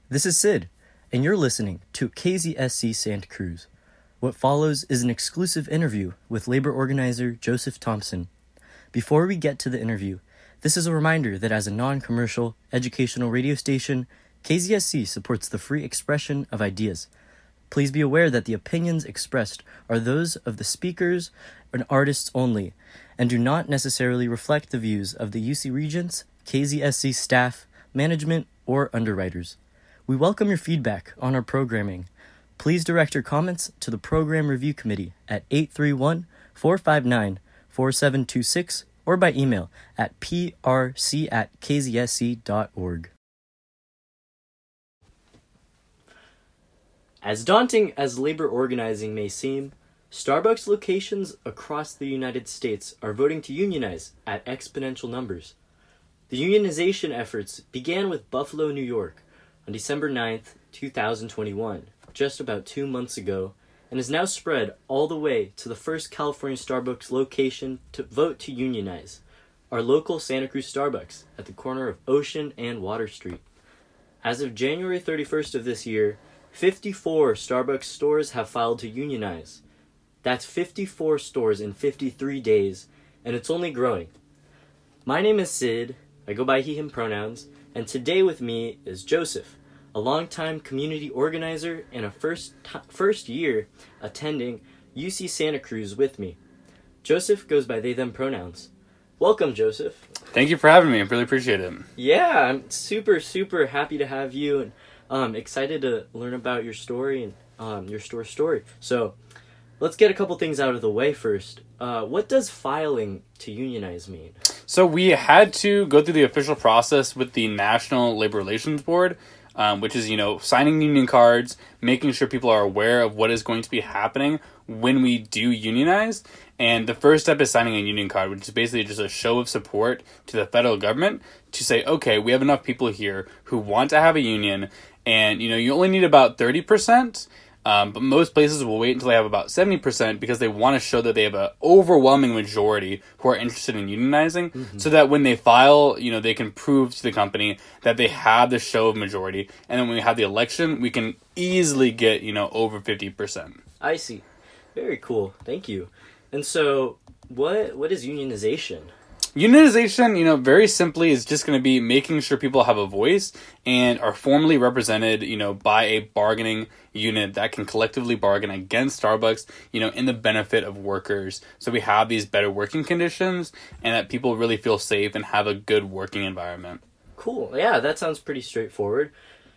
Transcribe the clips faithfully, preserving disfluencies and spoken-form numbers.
This is Sid, and you're listening to K Z S C Santa Cruz. What follows is an exclusive interview with labor organizer Joseph Thompson. Before we get to the interview, this is a reminder that as a non-commercial, educational radio station, K Z S C supports the free expression of ideas. Please be aware that the opinions expressed are those of the speakers and artists only, and do not necessarily reflect the views of the U C Regents, K Z S C staff, management, or underwriters. We welcome your feedback on our programming. Please direct your comments to the Program Review Committee at eight three one, four five nine, four seven two six or by email at p r c at k z s c dot org. As daunting as labor organizing may seem, Starbucks locations across the United States are voting to unionize at exponential numbers. The unionization efforts began with Buffalo, New York, on December ninth, twenty twenty-one, just about two months ago, and has now spread all the way to the first California Starbucks location to vote to unionize, our local Santa Cruz Starbucks at the corner of Ocean and Water Street. As of January thirty-first of this year, fifty-four Starbucks stores have filed to unionize. That's fifty-four stores in fifty-three days, and it's only growing. My name is Sid, I go by he, him pronouns, and today with me is Joseph, a longtime community organizer and a first t- first year attending U C Santa Cruz with me. Joseph goes by they, them pronouns. Welcome, Joseph. Thank you for having me. I really appreciate it. Yeah, I'm super, super happy to have you, and um, excited to learn about your story and um, your store story. So, let's get a couple things out of the way first. Uh, what does filing to unionize mean? So we had to go through the official process with the National Labor Relations Board, um, which is, you know, signing union cards, making sure people are aware of what is going to be happening when we do unionize. And the first step is signing a union card, which is basically just a show of support to the federal government to say, okay, we have enough people here who want to have a union, and, you know, you only need about thirty percent. Um, but most places will wait until they have about seventy percent because they want to show that they have an overwhelming majority who are interested in unionizing, mm-hmm. so that when they file, you know, they can prove to the company that they have the show of majority. And then when we have the election, we can easily get, you know, over fifty percent. I see. Very cool. Thank you. And so what what is unionization? Unionization, you know, very simply is just going to be making sure people have a voice and are formally represented, you know, by a bargaining unit that can collectively bargain against Starbucks, you know, in the benefit of workers. So we have these better working conditions and that people really feel safe and have a good working environment. Cool. Yeah, that sounds pretty straightforward.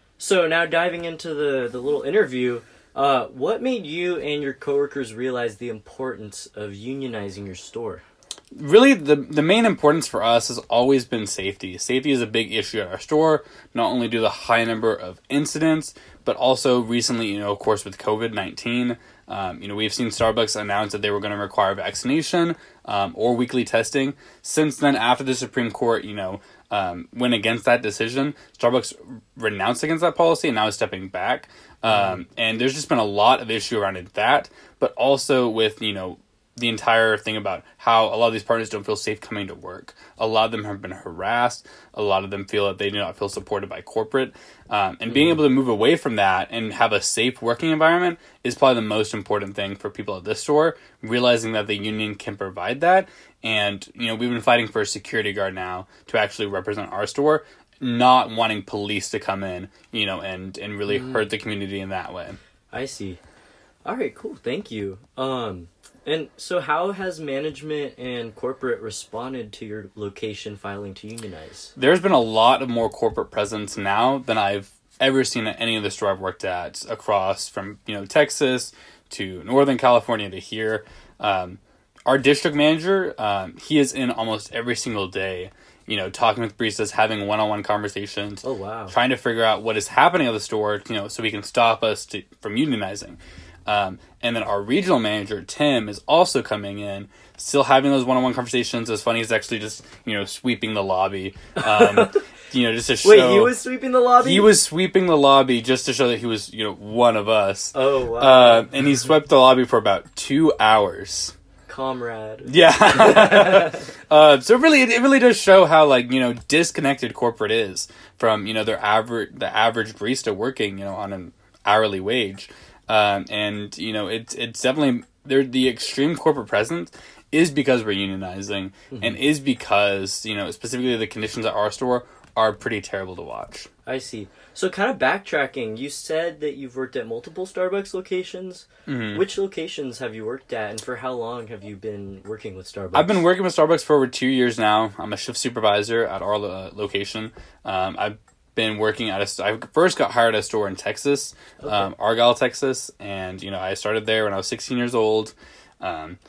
So now diving into the, the little interview, uh, what made you and your coworkers realize the importance of unionizing your store? Really, the the main importance for us has always been safety. Safety is a big issue at our store, not only due to the high number of incidents, but also recently, you know, of course, with covid nineteen, um, you know, we've seen Starbucks announce that they were going to require vaccination um, or weekly testing. Since then, after the Supreme Court, you know, um, went against that decision, Starbucks renounced against that policy and now is stepping back. Um, and there's just been a lot of issue around it, that, but also with, you know, the entire thing about how a lot of these partners don't feel safe coming to work. A lot of them have been harassed. A lot of them feel that they do not feel supported by corporate. Um, and mm-hmm. being able to move away from that and have a safe working environment is probably the most important thing for people at this store, realizing that the union can provide that. And, you know, we've been fighting for a security guard now to actually represent our store, not wanting police to come in, you know, and, and really mm-hmm. hurt the community in that way. I see. All right, cool. Thank you. Um... And so how has management and corporate responded to your location filing to unionize? There's been a lot of more corporate presence now than I've ever seen at any other store I've worked at, across from, you know, Texas to Northern California to here. Um, our district manager, um, he is in almost every single day, you know, talking with baristas, having one-on-one conversations. Oh, wow. Trying to figure out what is happening at the store, you know, so he can stop us to, from unionizing. Um, and then our regional manager, Tim, is also coming in, still having those one-on-one conversations. As funny as actually just, you know, sweeping the lobby, um, you know, just to show. Wait, he was sweeping the lobby? He was sweeping the lobby just to show that he was, you know, one of us. Oh, wow. Uh, and he swept the lobby for about two hours. comrade. Yeah. uh, so really, it, it really does show how, like, you know, disconnected corporate is from, you know, their average, the average barista working, you know, on an hourly wage. Um, and, you know, it's, it's definitely, they're, the extreme corporate presence is because we're unionizing, mm-hmm. and is because, you know, specifically the conditions at our store are pretty terrible to watch. I see. So kind of backtracking, you said that you've worked at multiple Starbucks locations. Mm-hmm. Which locations have you worked at, and for how long have you been working with Starbucks? I've been working with Starbucks for over two years now. I'm a shift supervisor at our uh, location. Um, I've been working at a... I first got hired at a store in Texas, okay. um, Argyle, Texas, and, you know, I started there when I was sixteen years old. Um,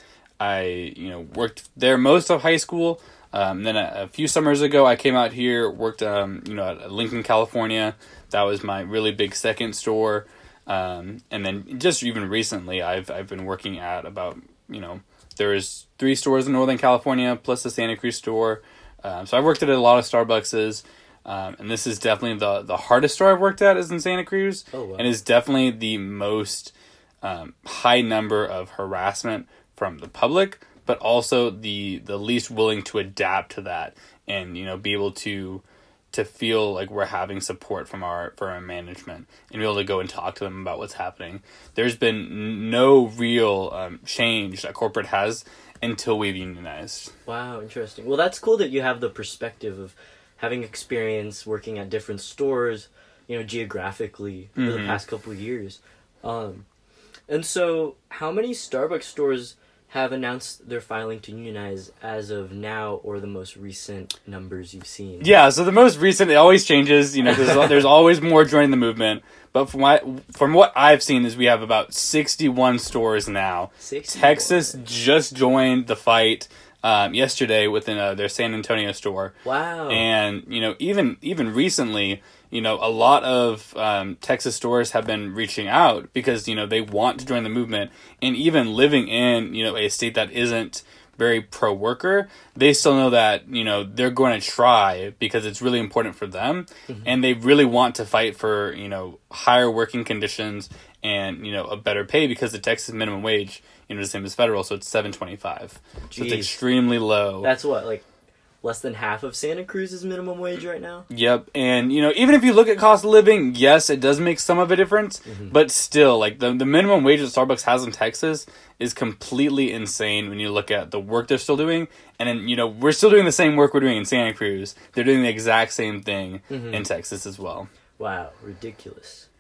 I, you know, worked there most of high school. Um, then a, a few summers ago, I came out here, worked, um, you know, at Lincoln, California. That was my really big second store. Um, and then just even recently, I've I've been working at about, you know, there's three stores in Northern California plus the Santa Cruz store. Um, so I've worked at a lot of Starbuckses. Um, and this is definitely the, the hardest store I've worked at is in Santa Cruz. Oh, wow. And is definitely the most um, high number of harassment from the public, but also the the least willing to adapt to that and, you know, be able to to feel like we're having support from our from our management and be able to go and talk to them about what's happening. There's been no real um, change that corporate has until we've unionized. Wow, interesting. Well, that's cool that you have the perspective of having experience working at different stores, you know, geographically for mm-hmm. the past couple of years. Um, and so how many Starbucks stores have announced their filing to unionize as of now, or the most recent numbers you've seen? Yeah, so the most recent, it always changes, you know, because there's always more joining the movement. But from what, from what I've seen is we have about sixty-one stores now. sixty-one. Texas just joined the fight um, yesterday within uh, their San Antonio store. Wow. And, you know, even even recently, you know, a lot of um, Texas stores have been reaching out because, you know, they want to join the movement. And even living in, you know, a state that isn't very pro-worker, they still know that, you know, they're going to try because it's really important for them. Mm-hmm. And they really want to fight for, you know, higher working conditions and, you know, a better pay because the Texas minimum wage, you know, the same as federal, so it's seven twenty-five. So it's extremely low. That's what, like, less than half of Santa Cruz's minimum wage right now? Yep. And, you know, even if you look at cost of living, yes, it does make some of a difference. Mm-hmm. But still, like, the, the minimum wage that Starbucks has in Texas is completely insane when you look at the work they're still doing. And then, you know, we're still doing the same work we're doing in Santa Cruz. They're doing the exact same thing mm-hmm. in Texas as well. Wow. Ridiculous.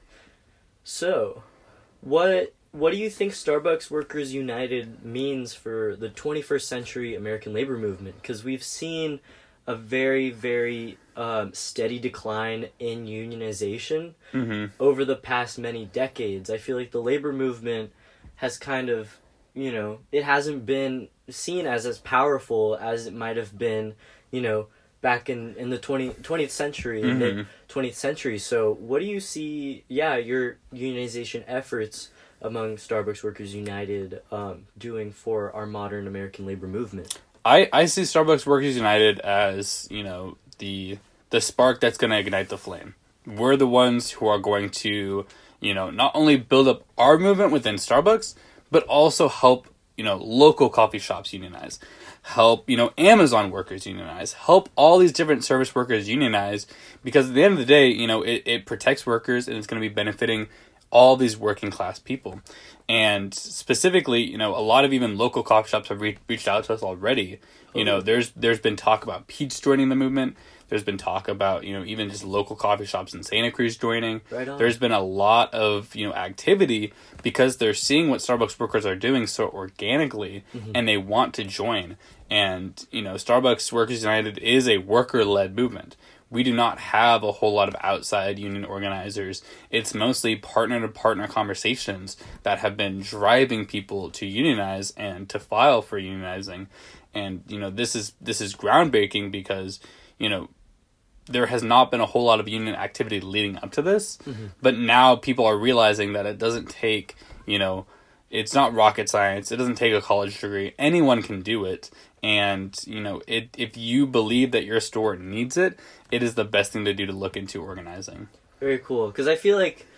So, what... What do you think Starbucks Workers United means for the twenty-first century American labor movement? Because we've seen a very, very um, steady decline in unionization mm-hmm. over the past many decades. I feel like the labor movement has kind of, you know, it hasn't been seen as as powerful as it might have been, you know, back in, in the twentieth century, mm-hmm. mid twentieth century. So what do you see, yeah, your unionization efforts among Starbucks Workers United um, doing for our modern American labor movement? I, I see Starbucks Workers United as, you know, the the spark that's going to ignite the flame. We're the ones who are going to, you know, not only build up our movement within Starbucks, but also help, you know, local coffee shops unionize. Help, you know, Amazon workers unionize. Help all these different service workers unionize, because at the end of the day, you know, it, it protects workers and it's going to be benefiting all these working class people. And specifically, you know, a lot of even local coffee shops have re- reached out to us already. You know, there's there's been talk about Pete's joining the movement. There's been talk about, you know, even just local coffee shops in Santa Cruz joining. Right on. There's been a lot of, you know, activity because they're seeing what Starbucks workers are doing so organically, mm-hmm. and they want to join. And, you know, Starbucks Workers United is a worker-led movement. We do not have a whole lot of outside union organizers. It's mostly partner-to-partner conversations that have been driving people to unionize and to file for unionizing. And, you know, this is this is groundbreaking because, you know, there has not been a whole lot of union activity leading up to this. Mm-hmm. But now people are realizing that it doesn't take, you know, it's not rocket science. It doesn't take a college degree. Anyone can do it. And, you know, it if you believe that your store needs it, it is the best thing to do to look into organizing. Very cool. Because I feel like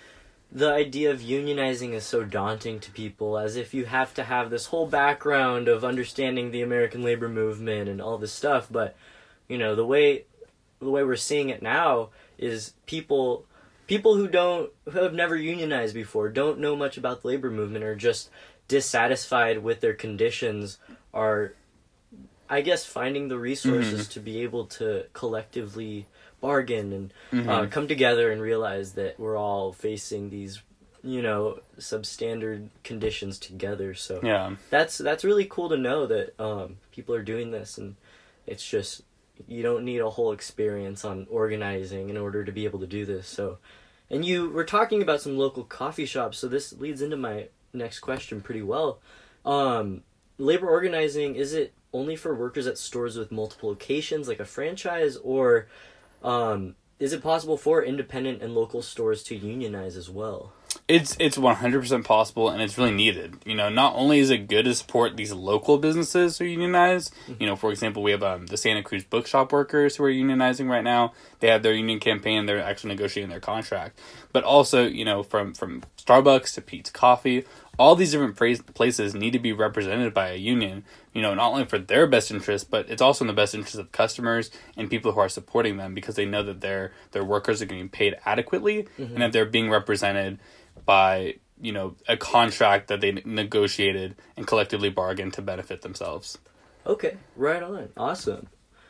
the idea of unionizing is so daunting to people, as if you have to have this whole background of understanding the American labor movement and all this stuff. But, you know, the way the way we're seeing it now is people people who don't who have never unionized before, don't know much about the labor movement, or just dissatisfied with their conditions, are, I guess, finding the resources mm-hmm. to be able to collectively bargain and mm-hmm. uh, come together and realize that we're all facing these, you know, substandard conditions together. So yeah, that's that's really cool to know that um, people are doing this, and it's just, you don't need a whole experience on organizing in order to be able to do this. So, and you were talking about some local coffee shops, so this leads into my next question pretty well. Um, labor organizing, is it only for workers at stores with multiple locations, like a franchise, or Um, is it possible for independent and local stores to unionize as well? It's it's one hundred percent possible, and it's really needed. You know, not only is it good to support these local businesses who unionize, mm-hmm. you know, for example, we have um, the Santa Cruz bookshop workers who are unionizing right now. They have their union campaign. They're actually negotiating their contract. But also, you know, from, from Starbucks to Peet's Coffee, all these different places need to be represented by a union, you know, not only for their best interest, but it's also in the best interest of customers and people who are supporting them, because they know that their their workers are getting paid adequately mm-hmm. and that they're being represented by, you know, a contract that they negotiated and collectively bargained to benefit themselves. Okay, right on. Awesome.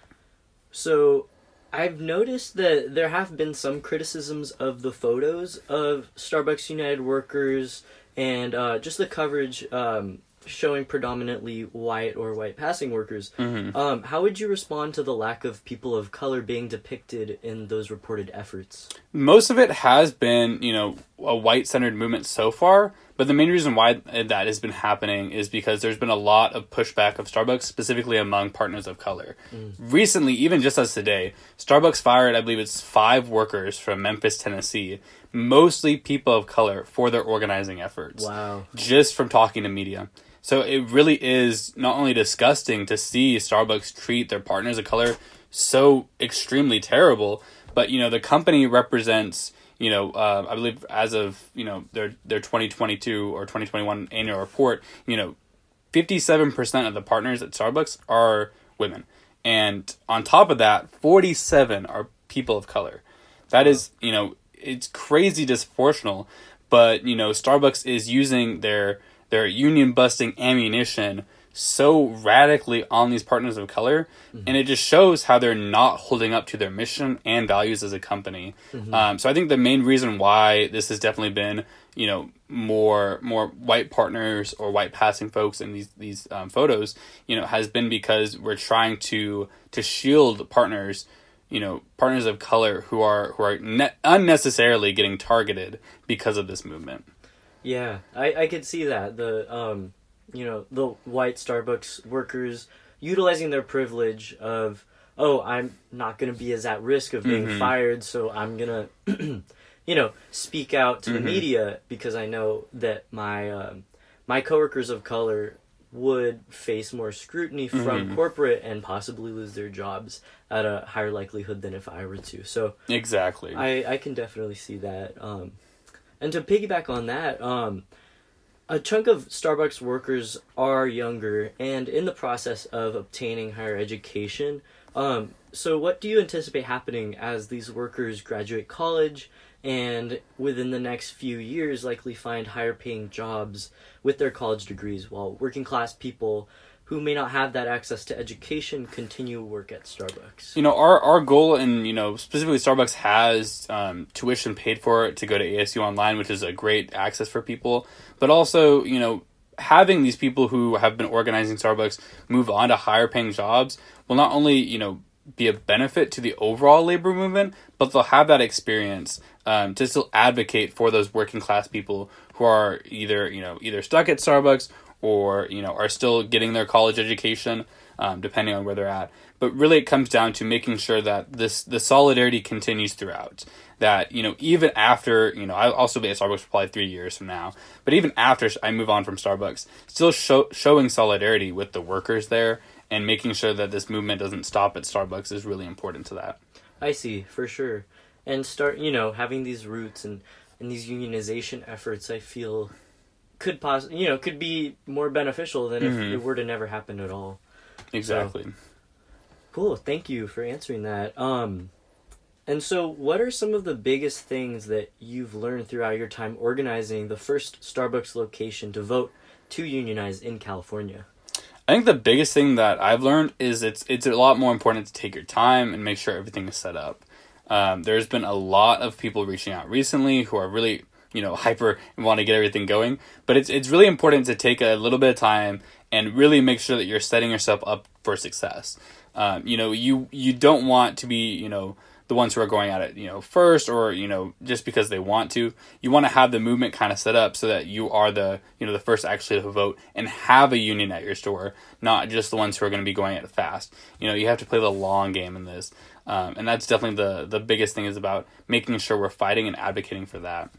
So I've noticed that there have been some criticisms of the photos of Starbucks United workers and uh, just the coverage um, showing predominantly white or white passing workers. Mm-hmm. Um, how would you respond to the lack of people of color being depicted in those reported efforts? Most of it has been, you know, a white-centered movement so far, but the main reason why that has been happening is because there's been a lot of pushback of Starbucks, specifically among partners of color. Mm. Recently, even just as today, Starbucks fired, I believe it's five workers from Memphis, Tennessee, mostly people of color, for their organizing efforts. Wow. Just from talking to media. So it really is not only disgusting to see Starbucks treat their partners of color so extremely terrible, but, you know, the company represents, you know, uh, I believe as of, you know, their their twenty twenty-two or twenty twenty-one annual report, you know, fifty-seven percent of the partners at Starbucks are women. And on top of that, forty-seven are people of color. That wow. is, you know, it's crazy disproportional, but, you know, Starbucks is using their their union busting ammunition so radically on these partners of color, mm-hmm. and it just shows how they're not holding up to their mission and values as a company. Mm-hmm. Um, so I think the main reason why this has definitely been, you know, more more white partners or white passing folks in these these um, photos, you know, has been because we're trying to to shield partners, you know, partners of color who are who are ne- unnecessarily getting targeted because of this movement. Yeah, I I could see that the um. you know, the white Starbucks workers utilizing their privilege of, oh, I'm not going to be as at risk of being mm-hmm. fired, so I'm going to, you know, speak out to mm-hmm. the media because I know that my um, my coworkers of color would face more scrutiny from mm-hmm. corporate and possibly lose their jobs at a higher likelihood than if I were to. So exactly, I, I can definitely see that. Um, and to piggyback on that, um, a chunk of Starbucks workers are younger and in the process of obtaining higher education. Um, so what do you anticipate happening as these workers graduate college and within the next few years likely find higher paying jobs with their college degrees, while working class people who may not have that access to education continue work at Starbucks? You know, our, our goal, and, you know, specifically Starbucks has um, tuition paid for it to go to A S U Online, which is a great access for people. But also, you know, having these people who have been organizing Starbucks move on to higher paying jobs will not only, you know, be a benefit to the overall labor movement, but they'll have that experience um, to still advocate for those working class people who are either, you know, either stuck at Starbucks or, you know, are still getting their college education, um, depending on where they're at. But really it comes down to making sure that this the solidarity continues throughout. That, you know, even after, you know, I'll also be at Starbucks for probably three years from now, but even after I move on from Starbucks, still show, showing solidarity with the workers there and making sure that this movement doesn't stop at Starbucks is really important to that. I see, for sure. And start, you know, having these roots and and these unionization efforts, I feel, could poss- you know, could be more beneficial than if Mhm. it were to never happen at all. Exactly. So, cool. Thank you for answering that. Um, and so what are some of the biggest things that you've learned throughout your time organizing the first Starbucks location to vote to unionize in California? I think the biggest thing that I've learned is it's it's a lot more important to take your time and make sure everything is set up. Um, there's been a lot of people reaching out recently who are really, you know, hyper and want to get everything going. But it's it's really important to take a little bit of time and really make sure that you're setting yourself up for success. Um, you know, you you don't want to be, you know, the ones who are going at it, you know, first, or, you know, just because they want to. You want to have the movement kind of set up so that you are the, you know, the first actually to vote and have a union at your store, not just the ones who are going to be going at it fast. You know, you have to play the long game in this. Um, and that's definitely the, the biggest thing, is about making sure we're fighting and advocating for that.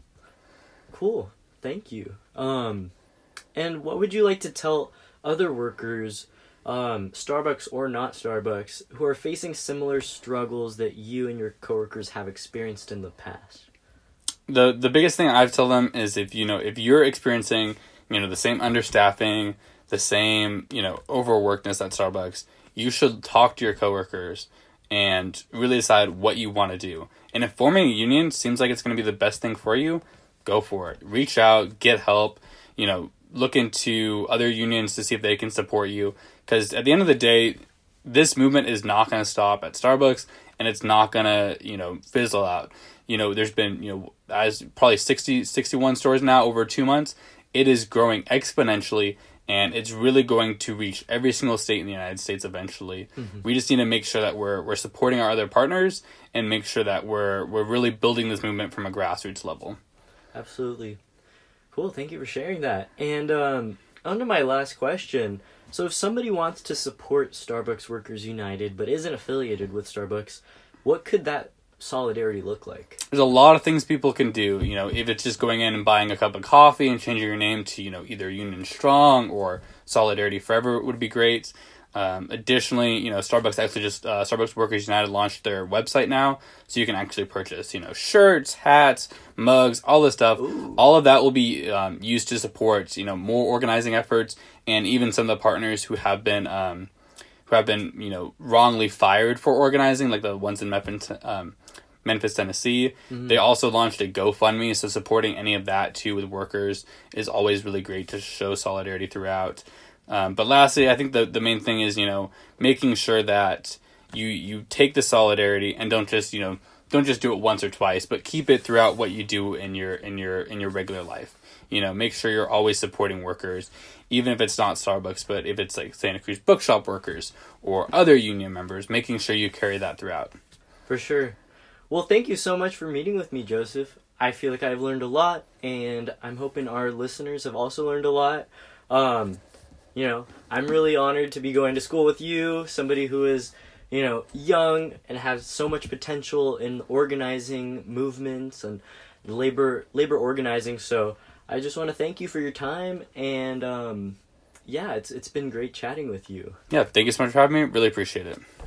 Cool. Thank you. Um, and what would you like to tell other workers, um, Starbucks or not Starbucks, who are facing similar struggles that you and your coworkers have experienced in the past? The the biggest thing I've told them is, if you know if you're experiencing, you know, the same understaffing, the same, you know, overworkedness at Starbucks, you should talk to your coworkers and really decide what you want to do. And if forming a union seems like it's going to be the best thing for you, go for it. Reach out, get help, you know, look into other unions to see if they can support you. Because at the end of the day, this movement is not going to stop at Starbucks, and it's not going to, you know, fizzle out. You know, there's been, you know, as probably sixty, sixty-one stores now over two months. It is growing exponentially, and it's really going to reach every single state in the United States eventually. Mm-hmm. We just need to make sure that we're we're supporting our other partners and make sure that we're we're really building this movement from a grassroots level. Absolutely. Cool. Thank you for sharing that. And um, on to my last question. So if somebody wants to support Starbucks Workers United but isn't affiliated with Starbucks, what could that solidarity look like? There's a lot of things people can do. You know, if it's just going in and buying a cup of coffee and changing your name to, you know, either Union Strong or Solidarity Forever would be great. Um, additionally, you know, Starbucks actually just, uh, Starbucks Workers United launched their website now, so you can actually purchase, you know, shirts, hats, mugs, all this stuff. Ooh. All of that will be um, used to support, you know, more organizing efforts, and even some of the partners who have been, um, who have been, you know, wrongly fired for organizing, like the ones in Memphis, um, Memphis, Tennessee. Mm-hmm. They also launched a GoFundMe, so supporting any of that too with workers is always really great to show solidarity throughout. Um, but lastly, I think the, the main thing is, you know, making sure that you you take the solidarity and don't just, you know, don't just do it once or twice, but keep it throughout what you do in your in your in your regular life. You know, make sure you're always supporting workers, even if it's not Starbucks, but if it's like Santa Cruz Bookshop workers or other union members, making sure you carry that throughout. For sure. Well, thank you so much for meeting with me, Joseph. I feel like I've learned a lot, and I'm hoping our listeners have also learned a lot. Um, you know, I'm really honored to be going to school with you, somebody who is, you know, young and has so much potential in organizing movements and labor labor organizing. So I just want to thank you for your time, and um, yeah, it's it's been great chatting with you. Yeah, thank you so much for having me. Really appreciate it.